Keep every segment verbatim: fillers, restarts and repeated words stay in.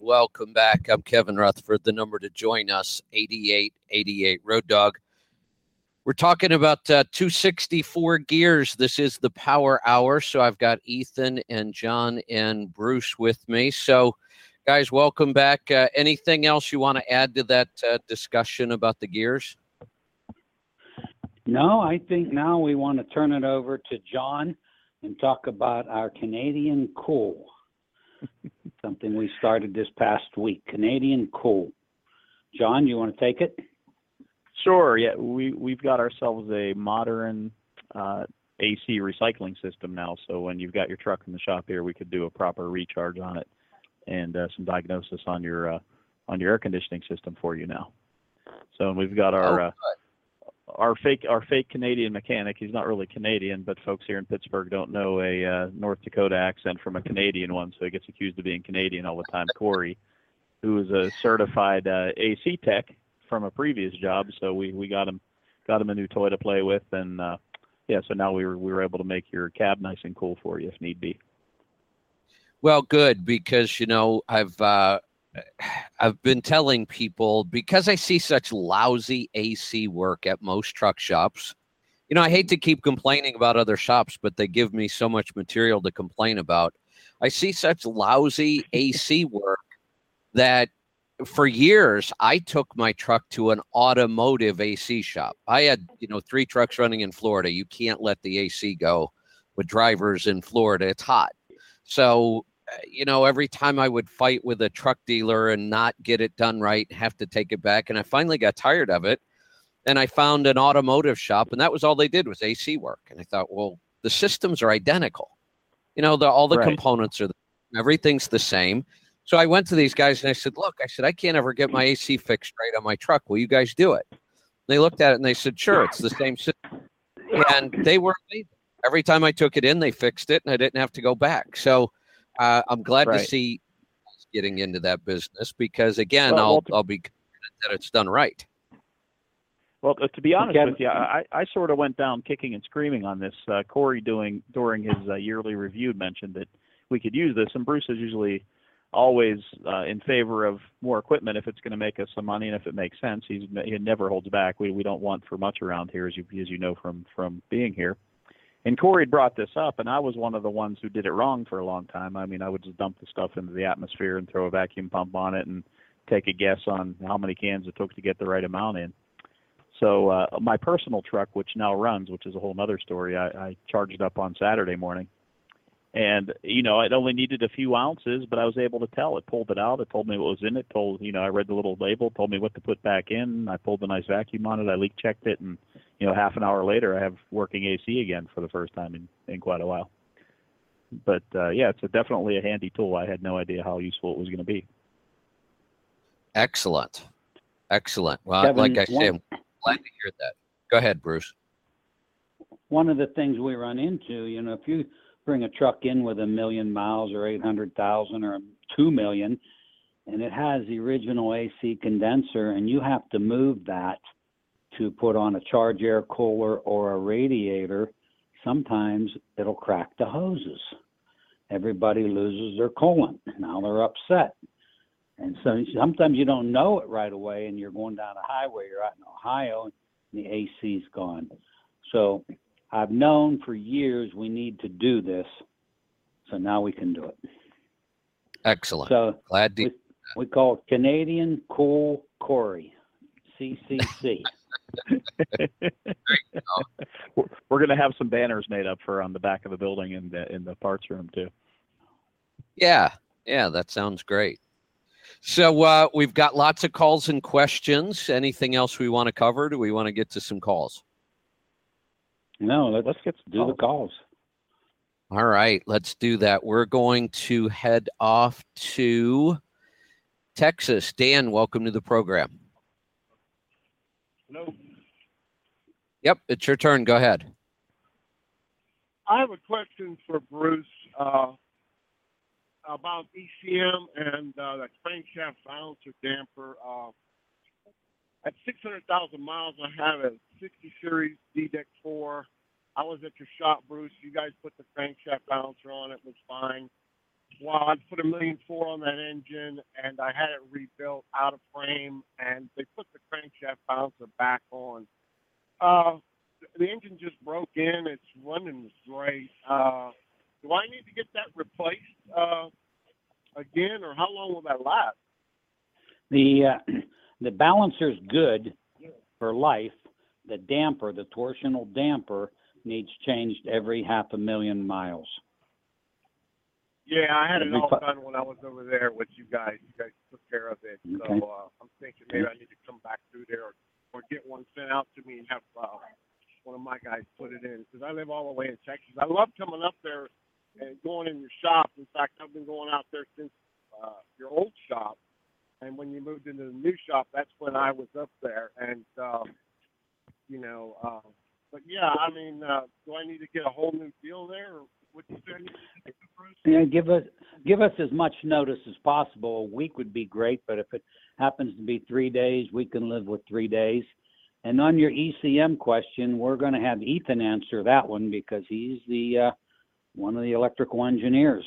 Welcome back. I'm Kevin Rutherford. The number to join us, eighty-eight eighty-eight Road Dog. We're talking about uh, two sixty-four gears. This is the Power Hour. So I've got Ethan and John and Bruce with me. So, guys, welcome back. Uh, anything else you want to add to that uh, discussion about the gears? No, I think now we want to turn it over to John and talk about our Canadian Cool. Something we started this past week, Canadian Cool. John, you want to take it? Sure. Yeah, we we've got ourselves a modern uh, A C recycling system now. So when you've got your truck in the shop here, we could do a proper recharge on it and uh, some diagnosis on your uh, on your air conditioning system for you now. So we've got our Oh, uh, our fake our fake Canadian mechanic. He's not really Canadian, but folks here in Pittsburgh don't know a uh, North Dakota accent from a Canadian one, so he gets accused of being Canadian all the time. Corey, who is a certified uh, A C tech from a previous job, so we, we got him got him a new toy to play with, and uh, yeah, so now we were we were able to make your cab nice and cool for you if need be. Well, good, because, you know, I've uh, I've been telling people, because I see such lousy A C work at most truck shops. You know, I hate to keep complaining about other shops, but they give me so much material to complain about. I see such lousy A C work that for years I took my truck to an automotive A C shop. I had, you know, three trucks running in Florida. You can't let the A C go with drivers in Florida. It's hot. So, you know, every time I would fight with a truck dealer and not get it done right, have to take it back. And I finally got tired of it. And I found an automotive shop, and that was all they did was A C work. And I thought, well, the systems are identical. You know, the, all the Right. components are, the, everything's the same. So I went to these guys and I said, look, I said, I can't ever get my A C fixed right on my truck. Will you guys do it? They looked at it and they said, sure, it's the same system. And they were amazing. Every time I took it in, they fixed it and I didn't have to go back. So uh, I'm glad Right. to see us getting into that business because, again, Well, I'll, well, to- I'll be confident that it's done right. Well, uh, to be honest Kevin- with you, I, I sort of went down kicking and screaming on this. Uh, Corey doing during his uh, yearly review mentioned that we could use this, and Bruce is usually always uh, in favor of more equipment if it's going to make us some money and if it makes sense. He's he never holds back. We we don't want for much around here, as you as you know from from being here. And Corey had brought this up, and I was one of the ones who did it wrong for a long time. I mean, I would just dump the stuff into the atmosphere and throw a vacuum pump on it and take a guess on how many cans it took to get the right amount in. So uh, my personal truck, which now runs, which is a whole other story, I, I charged up on Saturday morning. And, you know, it only needed a few ounces, but I was able to tell. It pulled it out. It told me what was in it. Told, you know, I read the little label, told me what to put back in. I pulled a nice vacuum on it. I leak checked it. And, you know, half an hour later, I have working A C again for the first time in, in quite a while. But, uh, yeah, it's a, definitely a handy tool. I had no idea how useful it was going to be. Excellent. Excellent. Well, Kevin, like I one- said, I'm glad to hear that. Go ahead, Bruce. One of the things we run into, you know, if you bring a truck in with a million miles or eight hundred thousand or two million, and it has the original A C condenser, and you have to move that to put on a charge air cooler or a radiator, sometimes it'll crack the hoses. Everybody loses their coolant. Now they're upset. And so sometimes you don't know it right away, and you're going down a highway, you're out in Ohio, and the A C's gone. So I've known for years we need to do this, so now we can do it. Excellent. So Glad to. we, we call it Canadian Cool Corey, C C C. We're, we're going to have some banners made up for on the back of the building in the in the parts room too. Yeah, yeah, that sounds great. So uh, we've got lots of calls and questions. Anything else we want to cover? Do we want to get to some calls? No, let's, let's get to do the calls. All right, let's do that. We're going to head off to Texas. Dan, welcome to the program. Hello. Yep, it's your turn. Go ahead. I have a question for Bruce uh, about E C M and uh, the crankshaft balancer damper. Uh, at six hundred thousand miles, I have a sixty series D D E C four. I was at your shop, Bruce. You guys put the crankshaft balancer on. It was fine. well, I put a million four on that engine, and I had it rebuilt out of frame, and they put the crankshaft bouncer back on. Uh, the engine just broke in. It's running great. Uh, do I need to get that replaced uh, again, or how long will that last? The uh, the balancer's good for life. The damper, the torsional damper, needs changed every half a million miles. Yeah, I had it Every all fu- done when I was over there with you guys. You guys took care of it. Okay. So uh, I'm thinking maybe I need to come back through there or, or get one sent out to me and have uh, one of my guys put it in. Because I live all the way in Texas. I love coming up there and going in your shop. In fact, I've been going out there since uh, your old shop. And when you moved into the new shop, that's when I was up there. And, uh, you know, uh, but yeah, I mean, uh, do I need to get a whole new deal there? Or what you say? Yeah, give us give us as much notice as possible. A week would be great, but if it happens to be three days, we can live with three days. And on your E C M question, we're going to have Ethan answer that one because he's the uh, one of the electrical engineers.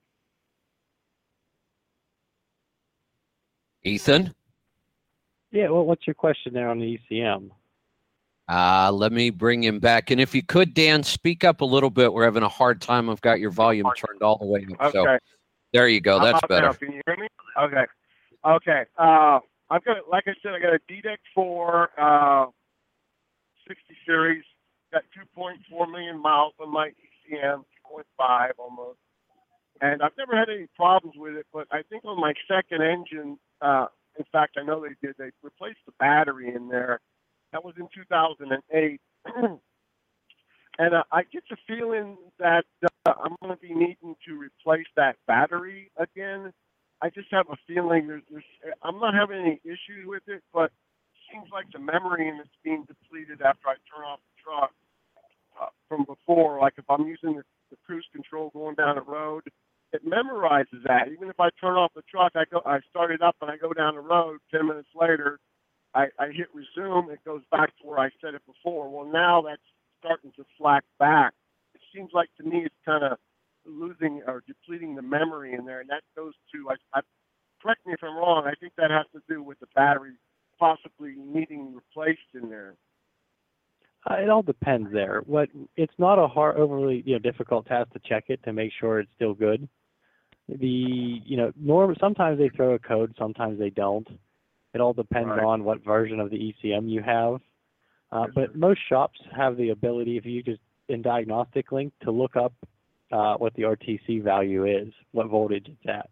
Ethan? Yeah, well, what's your question there on the E C M? Uh, let me bring him back. And if you could, Dan, speak up a little bit. We're having a hard time. I've got your volume turned all the way up. Okay. So there you go. How That's about better. now? Can you hear me? Okay. Okay. Uh, I've got, like I said, I got a D DEC four uh, sixty series. Got two point four million miles on my E C M, two point five almost. And I've never had any problems with it, but I think on my second engine, uh, in fact, I know they did, they replaced the battery in there. That was in two thousand eight. And uh, I get the feeling that uh, I'm going to be needing to replace that battery again. I just have a feeling there's, there's, I'm not having any issues with it, but it seems like the memory in it's being depleted after I turn off the truck uh, from before. Like if I'm using the, the cruise control going down the road, it memorizes that. Even if I turn off the truck, I go, I start it up and I go down the road. Ten minutes later, I, I hit resume. It goes back to where I set it before. Well, now that's starting to slack back. It seems like to me it's kind of losing or depleting the memory in there, and that goes to, I, I, correct me if I'm wrong, I think that has to do with the battery possibly needing replaced in there. Uh, it all depends there. What it's not a hard, overly you know difficult task to check it to make sure it's still good. The you know norm sometimes they throw a code, sometimes they don't. It all depends Right. on what version of the E C M you have. Uh, but most shops have the ability, if you just in Diagnostic Link, to look up uh, what the R T C value is, what voltage it's at.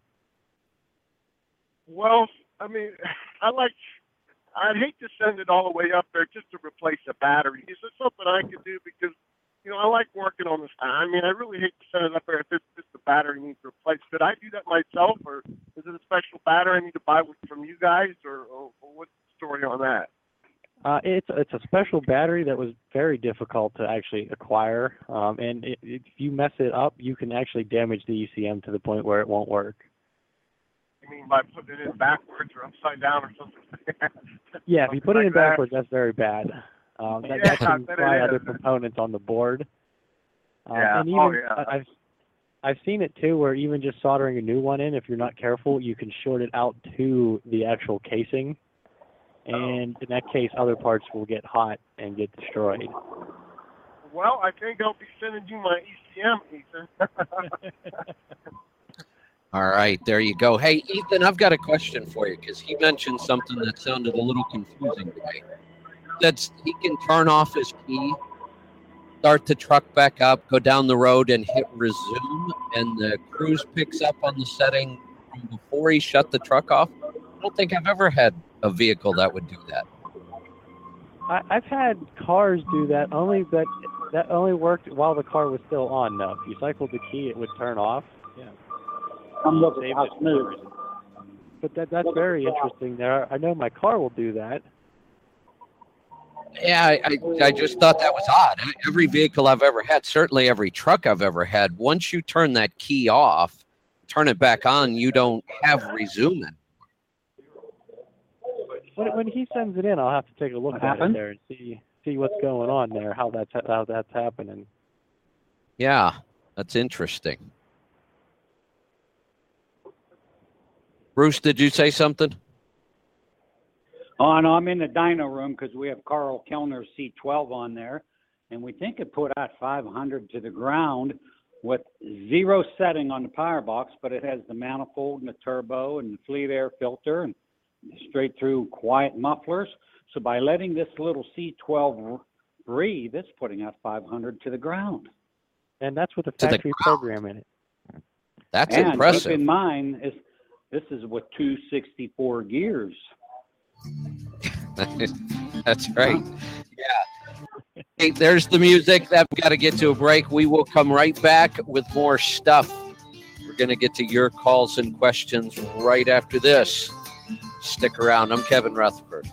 Well, I mean, I like, I'd hate to send it all the way up there just to replace a battery. Is there something I could do? Because, you know, I like working on this. I mean, I really hate to send it up there if it's just the battery needs replaced. Could I do that myself, or is it a special battery I need to buy from you guys, or, or, or what's the story on that? Uh, it's it's a special battery that was very difficult to actually acquire, um, and it, if you mess it up, you can actually damage the E C M to the point where it won't work. You mean by putting it in backwards or upside down or something? Yeah, if you put it like in that. backwards, that's very bad. Um, that, Yeah, that I can bet fry it other is. components on the board. Um, Yeah. And even, Oh, yeah. I- I've I've seen it too, where even just soldering a new one in, if you're not careful, you can short it out to the actual casing, and in that case, other parts will get hot and get destroyed. Well, I think I'll be sending you my E C M, Ethan. All right, there you go. Hey, Ethan, I've got a question for you because he mentioned something that sounded a little confusing to me. That's he can turn off his key, start the truck back up, go down the road, and hit resume, and the cruise picks up on the setting from before he shut the truck off. I don't think I've ever had a vehicle that would do that. I, I've had cars do that, only that that only worked while the car was still on. Though, if you cycled the key, it would turn off. Yeah. I'm looking Saved how it for some smooth. reason. But that that's very interesting. There, I know my car will do that. Yeah, I, I, I just thought that was odd. Every vehicle I've ever had, certainly every truck I've ever had, once you turn that key off, turn it back on, you don't have resuming. When, when he sends it in, I'll have to take a look What at happened? it there and see see what's going on there, how that's how that's happening. Yeah, that's interesting. Bruce, did you say something? Oh, no, I'm in the dyno room because we have Carl Kellner's C twelve on there, and we think it put out five hundred to the ground with zero setting on the power box, but it has the manifold and the turbo and the fleet air filter and straight through quiet mufflers. So by letting this little C twelve breathe, it's putting out five hundred to the ground. And that's with a To the factory ground. program in it. That's and impressive. keep in mind, is this is with two sixty-four gears. That's right. Yeah. Hey, there's the music. That we've got to get to a break. We will come right back with more stuff. We're going to get to your calls and questions right after this. Stick around. I'm Kevin Rutherford.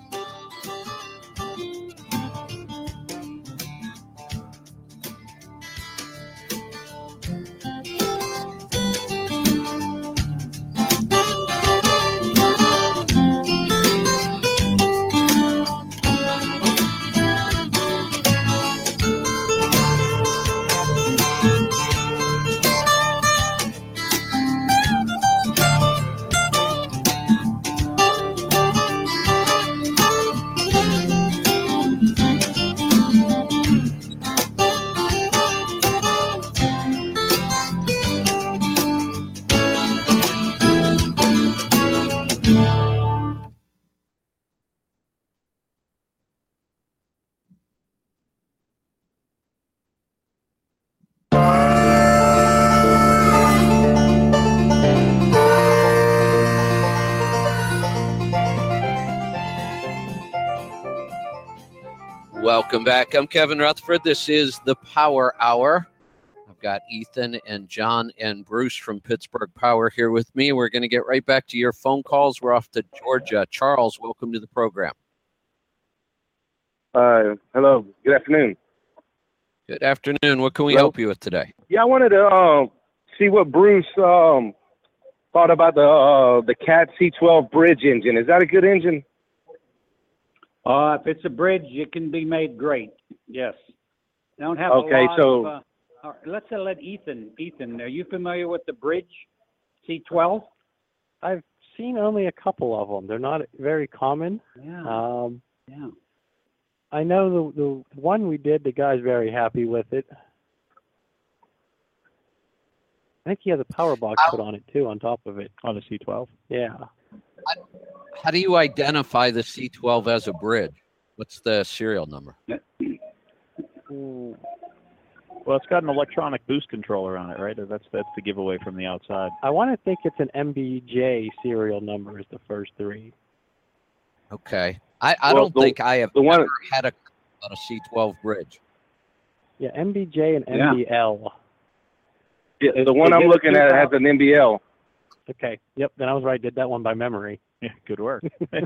Welcome back. I'm Kevin Rutherford. This is the Power Hour. I've got Ethan and John and Bruce from Pittsburgh Power here with me. We're going to get right back to your phone calls. We're off to Georgia. Charles, welcome to the program. Uh, hello. Good afternoon. Good afternoon. What can we Hello? help you with today? Yeah, I wanted to um, see what Bruce um, thought about the uh, the Cat C twelve bridge engine. Is that a good engine? Uh, if it's a bridge, it can be made great. Yes. They don't have Okay, a lot so- of, uh, all right, let's uh, let Ethan. Ethan, are you familiar with the bridge C twelve? I've seen only a couple of them. They're not very common. Yeah. Um, yeah. I know the the one we did, the guy's very happy with it. I think he has a power box put on it too, on top of it. On the C twelve. Yeah. How do you identify the C twelve as a bridge? What's the serial number? Well, it's got an electronic boost controller on it, right? That's that's the giveaway from the outside. I want to think it's an M B J serial number is the first three. Okay. I, I Well, don't the- think I have the one- ever had a, on a C twelve bridge. Yeah, M B J and Yeah. M B L. Yeah, Is- the one is I'm it a looking at has an M B L. Okay. Yep. Then I was right. Did that one by memory. Yeah, good work.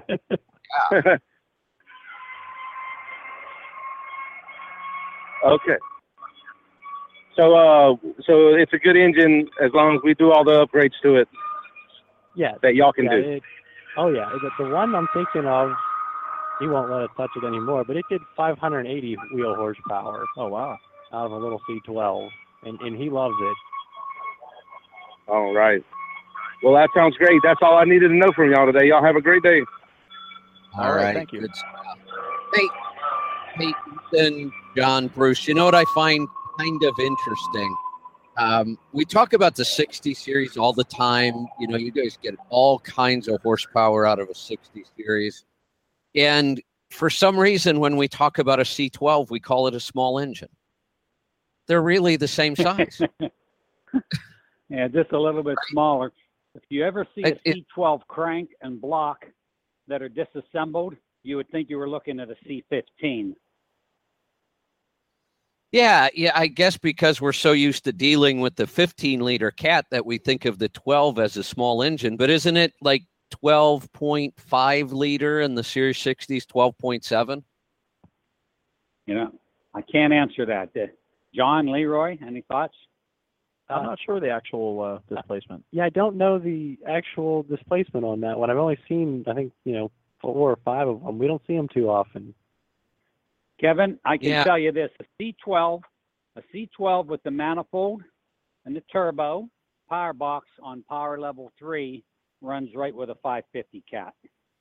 Okay. So, uh, so it's a good engine as long as we do all the upgrades to it Yeah. that y'all can yeah, do. It, oh yeah. The, the one I'm thinking of, he won't let us touch it anymore. But it did five hundred eighty wheel horsepower Oh wow. out of a little C twelve, and and he loves it. All right. Well, that sounds great. That's all I needed to know from y'all today. Y'all have a great day. All right, righty, thank you. Good stuff. Hey, hey, Ethan, John, Bruce, you know what I find kind of interesting? Um, we talk about the sixty series all the time. You know, you guys get all kinds of horsepower out of a sixty series. And for some reason, when we talk about a C twelve, we call it a small engine. They're really the same size. Yeah, just a little bit smaller. If you ever see a It- it- C twelve crank and block that are disassembled, you would think you were looking at a C fifteen. Yeah, yeah, I guess because we're so used to dealing with the fifteen liter Cat that we think of the twelve as a small engine, but isn't it like twelve point five liter and the Series sixty's twelve point seven? You know, I can't answer that. Uh, John, Leroy, any thoughts? I'm not sure the actual uh, displacement. Yeah, I don't know the actual displacement on that one. I've only seen, I think, you know, four or five of them. We don't see them too often. Kevin, I can Yeah. tell you this: a C twelve, a C twelve with the manifold and the turbo, power box on power level three, runs right with a five fifty cat.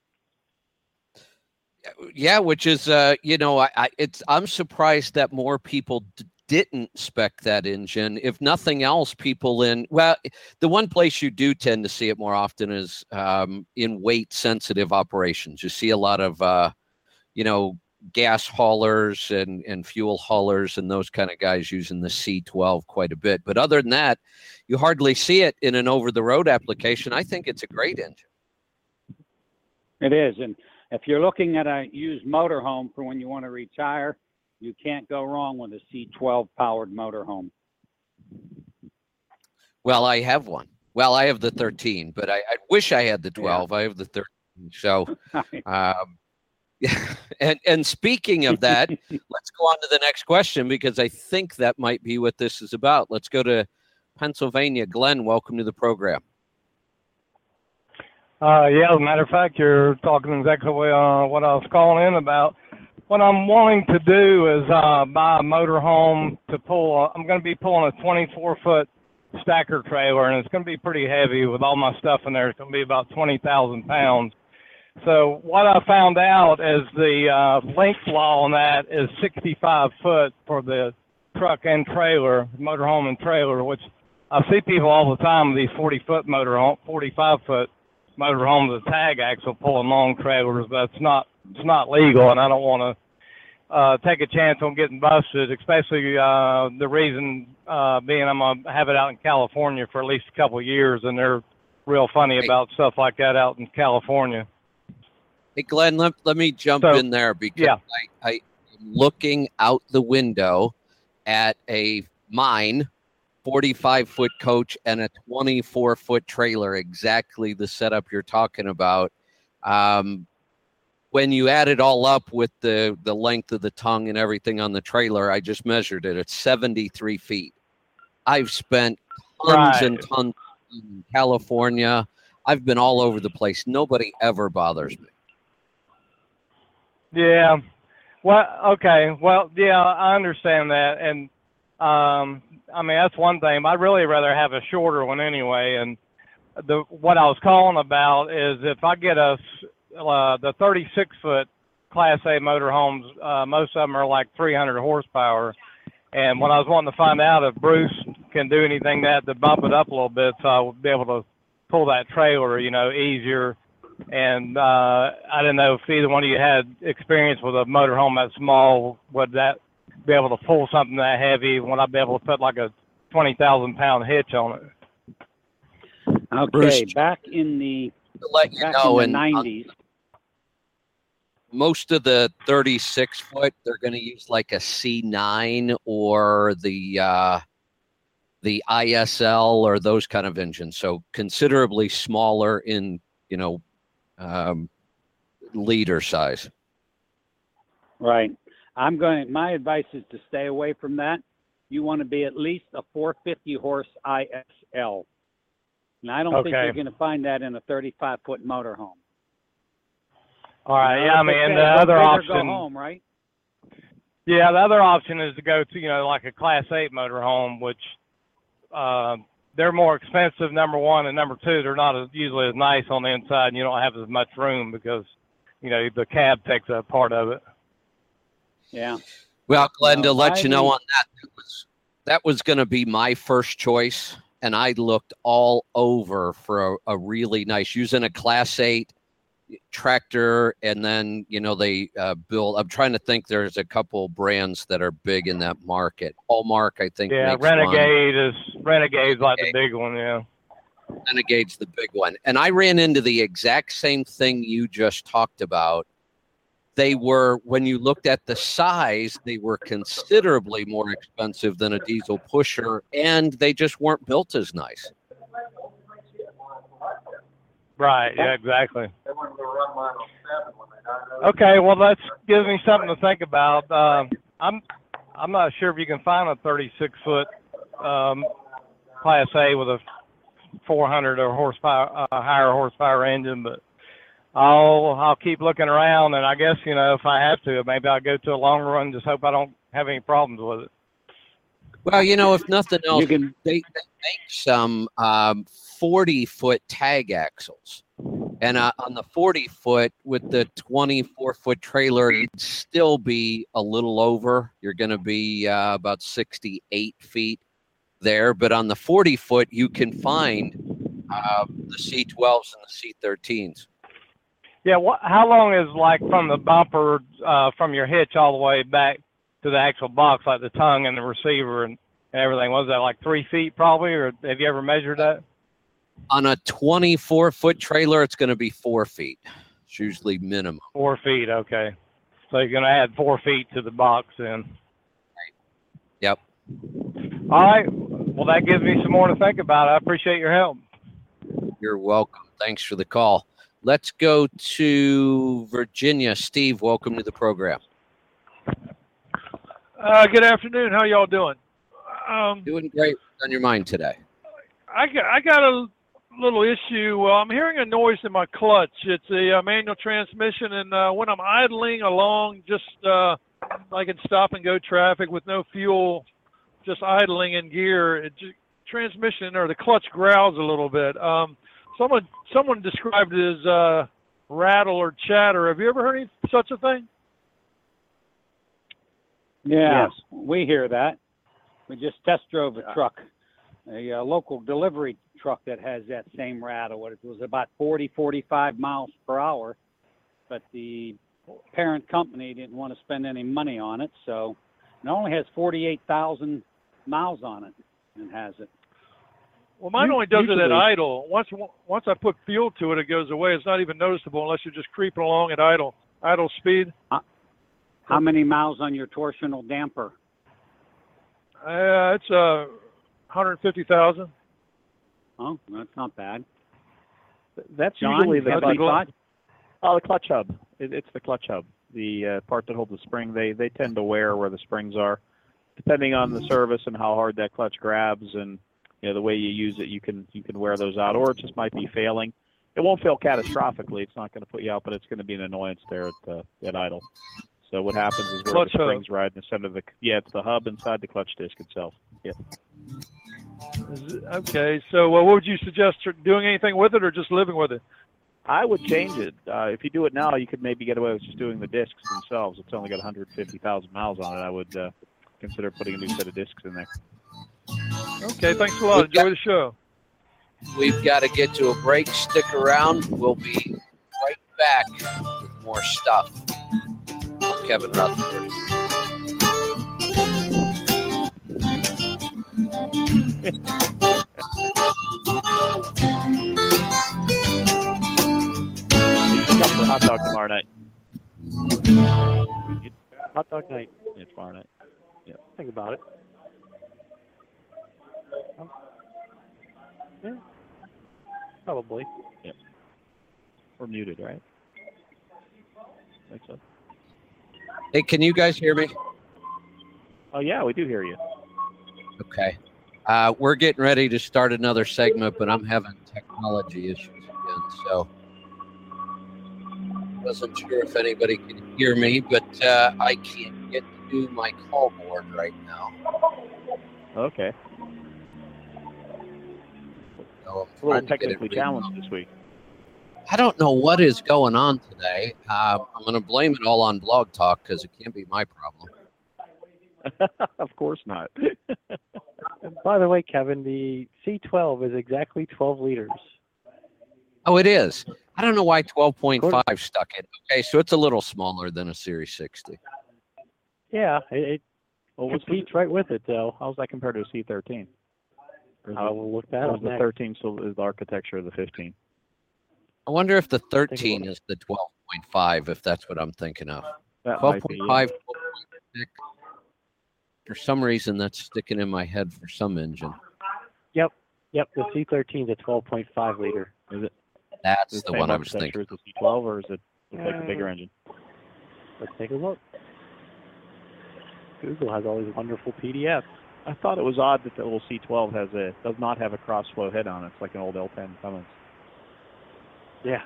Yeah, which is, uh, you know, I, I it's I'm surprised that more people d- didn't spec that engine. If nothing else, people in well, the one place you do tend to see it more often is um, in weight sensitive operations. You see a lot of, uh, you know, gas haulers and and fuel haulers and those kind of guys using the C twelve quite a bit. But other than that, you hardly see it in an over the road application. I think it's a great engine. It is, and if you're looking at a used motorhome for when you want to retire, you can't go wrong with a C twelve powered motorhome. Well, I have one. Well, I have the thirteen, but I, I wish I had the twelve. Yeah. I have the thirteen. So, um, yeah. And and speaking of that, let's go on to the next question because I think that might be what this is about. Let's go to Pennsylvania. Glenn, welcome to the program. Uh, yeah, as a matter of fact, you're talking exactly uh, what I was calling in about. What I'm wanting to do is uh, buy a motorhome to pull. A, I'm going to be pulling a twenty-four foot stacker trailer, and it's going to be pretty heavy with all my stuff in there. It's going to be about twenty thousand pounds. So what I found out is the uh, length law on that is sixty-five foot for the truck and trailer, motorhome and trailer, which I see people all the time with these forty foot motorhome, forty-five foot motorhomes with tag axle pulling long trailers, but it's not it's not legal, and I don't want to uh, take a chance on getting busted, especially uh, the reason uh, being I'm going to have it out in California for at least a couple of years, and they're real funny about stuff like that out in California. Hey, Glenn, let, let me jump so, in there because yeah. I, I am looking out the window at a mine forty-five foot coach and a twenty-four foot trailer, exactly the setup you're talking about. Um, when you add it all up with the, the length of the tongue and everything on the trailer, I just measured it. It's seventy-three feet. I've spent tons right. and tons in California. I've been all over the place. Nobody ever bothers me. Yeah. Well, okay. Well, yeah, I understand that. And, um, I mean, that's one thing. I'd really rather have a shorter one anyway. And the what I was calling about is if I get a uh, the thirty-six foot Class A motorhomes, uh, most of them are like three hundred horsepower. And when I was wanting to find out if Bruce can do anything that to bump it up a little bit, so I would be able to pull that trailer, you know, easier. And uh, I didn't know if either one of you had experience with a motorhome that small. Would that be able to pull something that heavy? Would I be able to put like a twenty thousand pound hitch on it? Okay, Bruce, back in the to let you back know, in the and nineties. Uh, most of the thirty-six foot, they're going to use like a C nine or the uh, the I S L or those kind of engines. So considerably smaller in, you know, um, liter size. Right. I'm going. My advice is to stay away from that. You want to be at least a four fifty horse I S L. And I don't okay. think you're going to find that in a thirty-five foot motorhome. All right. You know, yeah, I mean, okay, the other option. Go home, right? Yeah, the other option is to go to, you know, like a Class eight motorhome, which uh, they're more expensive, number one, and number two, they're not as, usually as nice on the inside, and you don't have as much room because, you know, the cab takes up part of it. Yeah. Well, Glenn, no, to let you know I, on that, that was, that was going to be my first choice, and I looked all over for a, a really nice, using a Class eight tractor, and then, you know, they uh, build, I'm trying to think, there's a couple brands that are big in that market. Hallmark, I think. Yeah, makes Renegade one. is, Renegade's like the big one, yeah. Renegade's the big one. And I ran into the exact same thing you just talked about. They were, when you looked at the size, they were considerably more expensive than a diesel pusher, and they just weren't built as nice. Right, yeah, exactly. Okay, well, that gives me something to think about. Um, I'm I'm not sure if you can find a thirty-six foot um, Class A with a four hundred or horsepower, uh, higher horsepower engine, but I'll I'll keep looking around, and I guess, you know, if I have to, maybe I'll go to a long run. Just hope I don't have any problems with it. Well, you know, if nothing else, You can, they, they make some um, forty-foot tag axles. And uh, on the forty-foot with the twenty-four-foot trailer, it'd still be a little over. You're going to be uh, about sixty-eight feet there. But on the forty-foot, you can find uh, the C twelves and the C thirteens. Yeah, what, how long is like from the bumper, uh, from your hitch all the way back to the actual box, like the tongue and the receiver and everything? Was that like three feet probably, or have you ever measured that? On a twenty-four-foot trailer, it's going to be four feet. It's usually minimum. Four feet, okay. So you're going to add four feet to the box then. Yep. All right. Well, that gives me some more to think about. I appreciate your help. You're welcome. Thanks for the call. Let's go to Virginia. Steve, welcome to the program. Uh, good afternoon. How y'all doing? Um, Doing great. What's on your mind today? I got, I got a little issue. Well, I'm hearing a noise in my clutch. It's a uh, manual transmission, and uh, when I'm idling along, just uh, like in stop and go traffic with no fuel, just idling in gear, it just, transmission or the clutch growls a little bit. Um, someone someone described it as uh, rattle or chatter. Have you ever heard any such a thing? yeah, Yes. we hear that. We just test drove a truck, a uh, local delivery truck that has that same rattle. It was about forty, forty-five miles per hour, but the parent company didn't want to spend any money on it, so it only has forty-eight thousand miles on it and has it. Well, mine only does it at Usually- idle. Once once I put fuel to it, it goes away. It's not even noticeable unless you're just creeping along at idle idle speed. How many miles on your torsional damper? Uh, it's uh, one hundred fifty thousand. Oh, that's not bad. That's John, usually you the have clutch- any thought? Oh, the clutch hub. It, it's the clutch hub, the uh, part that holds the spring. They they tend to wear where the springs are, depending on the service and how hard that clutch grabs, and you know the way you use it. You can you can wear those out, or it just might be failing. It won't fail catastrophically. It's not going to put you out, but it's going to be an annoyance there at uh, at idle. So what happens is where Clutch the hub. springs ride in the center of the yeah, it's the hub inside the clutch disc itself. Yeah. Is it- Okay, so uh, what would you suggest? Doing anything with it or just living with it? I would change it. Uh, if you do it now, you could maybe get away with just doing the discs themselves. It's only got one hundred fifty thousand miles on it. I would uh, consider putting a new set of discs in there. Okay, thanks a lot. Enjoy the show. We've got to get to a break. Stick around. We'll be right back with more stuff. I'm Kevin Rutherford. Come for hot dog tomorrow night. Hot dog night. Yeah, tomorrow night. Think about it. Um, yeah, probably. We're muted, right? Think so. Hey, can you guys hear me? Oh yeah, we do hear you. Okay. Uh, we're getting ready to start another segment, but I'm having technology issues again. So wasn't sure if anybody could hear me, but uh, I can't get to my call board right now. Okay. So I'm A little trying to get it technically removed. challenged this week. I don't know what is going on today. Uh, I'm going to blame it all on Blog Talk because it can't be my problem. Of course not. And by the way, Kevin, the C twelve is exactly twelve liters. Oh, it is. I don't know why twelve point five stuck it. Okay, so it's a little smaller than a Series sixty. Yeah, it, it Well, what's the, competes right with it, though. how's that compared to a C thirteen? Or is I it- will look that or up is the next. thirteen still is the architecture of the fifteen? I wonder if the thirteen look. is the twelve point five, if that's what I'm thinking of. That twelve might be, point yeah. five, twelve point six. For some reason, that's sticking in my head for some engine. Yep, the C thirteen is a twelve point five liter. Is it That's the the same one I was architecture thinking. as the C twelve, or is it looks like a bigger Uh, engine? Let's take a look. Google has all these wonderful P D Fs. I thought it was odd that the little C twelve has a does not have a cross flow head on it. It's like an old L ten Cummins. Yeah.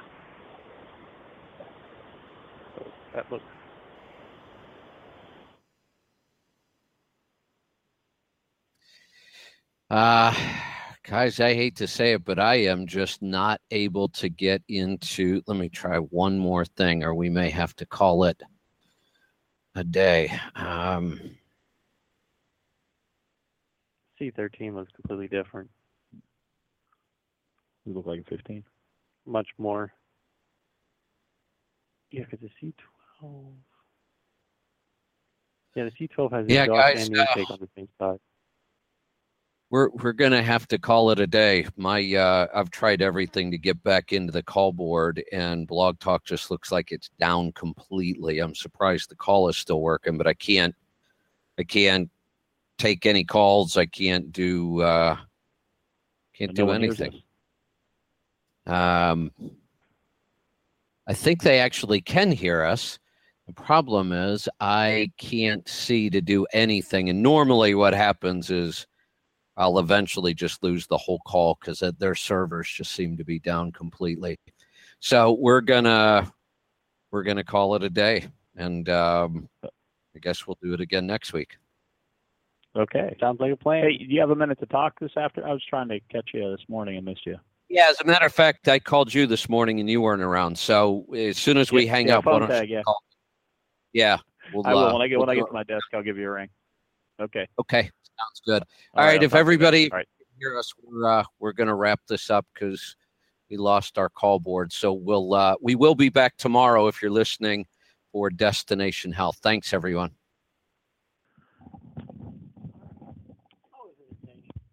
So that looks. Uh, guys, I hate to say it, but I am just not able to get into. Let me try one more thing, or we may have to call it a day. Um, C thirteen was completely different. You look like a fifteen. Much more. Yeah, because the C twelve. Yeah, the C twelve has the Yeah, exhaust guys, and the intake uh, on the same side. We're we're gonna have to call it a day. My uh, I've tried everything to get back into the call board, and Blog Talk just looks like it's down completely. I'm surprised the call is still working, but I can't I can't take any calls. I can't do uh, can't No do one hears anything. Um, I think they actually can hear us. The problem is I can't see to do anything. And normally what happens is I'll eventually just lose the whole call because their servers just seem to be down completely. So we're gonna we're gonna call it a day, and um, I guess we'll do it again next week. Okay. Sounds like a plan. Hey, do you have a minute to talk this after? I was trying to catch you this morning and missed you. Yeah, as a matter of fact, I called you this morning and you weren't around. So as soon as we Yeah, hang yeah, up, why phone don't tag, you yeah. call? Yeah, we'll, I will. uh, When I get we'll when I do get it. to my desk, I'll give you a ring. Okay. Okay, sounds good. All All right, right, I'll if talk to you everybody guys. All right. can hear us, we're uh, we're gonna wrap this up because we lost our call board. So we'll uh, we will be back tomorrow if you're listening for Destination Health. Thanks, everyone.